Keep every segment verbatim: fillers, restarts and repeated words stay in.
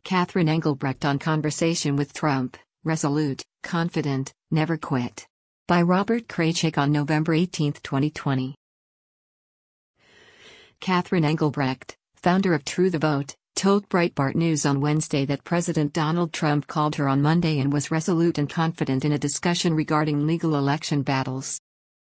Catherine Engelbrecht on Conversation with Trump, Resolute, Confident, Never Quit. By Robert Kraychik on November eighteenth, twenty twenty. Catherine Engelbrecht, founder of True the Vote, told Breitbart News on Wednesday that President Donald Trump called her on Monday and was resolute and confident in a discussion regarding legal election battles.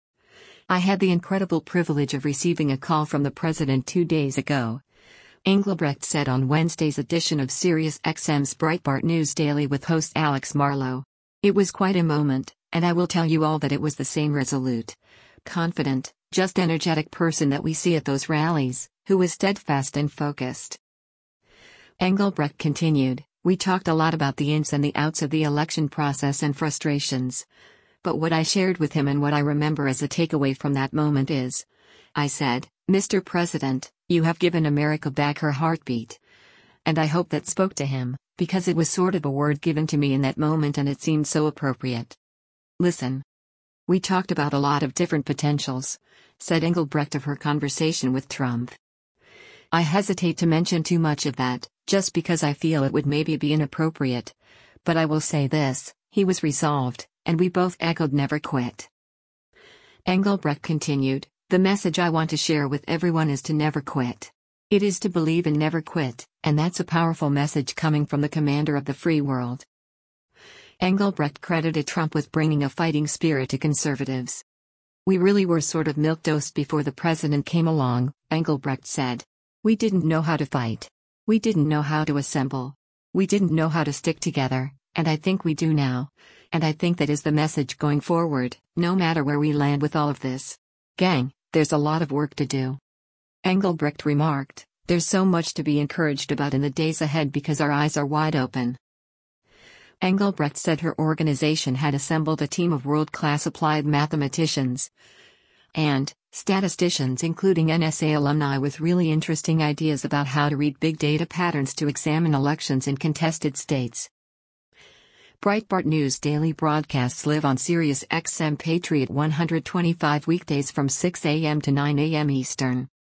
"I had the incredible privilege of receiving a call from the president two days ago," Engelbrecht said on Wednesday's edition of SiriusXM's Breitbart News Daily with host Alex Marlow. "It was quite a moment, and I will tell you all that it was the same resolute, confident, just energetic person that we see at those rallies, who was steadfast and focused." Engelbrecht continued, "We talked a lot about the ins and the outs of the election process and frustrations. But what I shared with him and what I remember as a takeaway from that moment is, I said, Mister President, you have given America back her heartbeat. And I hope that spoke to him, because it was sort of a word given to me in that moment and it seemed so appropriate. Listen. We talked about a lot of different potentials," said Engelbrecht of her conversation with Trump. "I hesitate to mention too much of that, just because I feel it would maybe be inappropriate. But I will say this, he was resolved, and we both echoed never quit." Engelbrecht continued, "The message I want to share with everyone is to never quit. It is to believe and never quit, and that's a powerful message coming from the commander of the free world." Engelbrecht credited Trump with bringing a fighting spirit to conservatives. "We really were sort of milquetoast before the president came along," Engelbrecht said. "We didn't know how to fight. We didn't know how to assemble. We didn't know how to stick together, and I think we do now. And I think that is the message going forward, no matter where we land with all of this. Gang, there's a lot of work to do." Engelbrecht remarked, "There's so much to be encouraged about in the days ahead because our eyes are wide open." Engelbrecht said her organization had assembled a team of world-class applied mathematicians and statisticians, including N S A alumni, with really interesting ideas about how to read big data patterns to examine elections in contested states. Breitbart News Daily broadcasts live on SiriusXM Patriot one twenty-five weekdays from six a m to nine a m Eastern.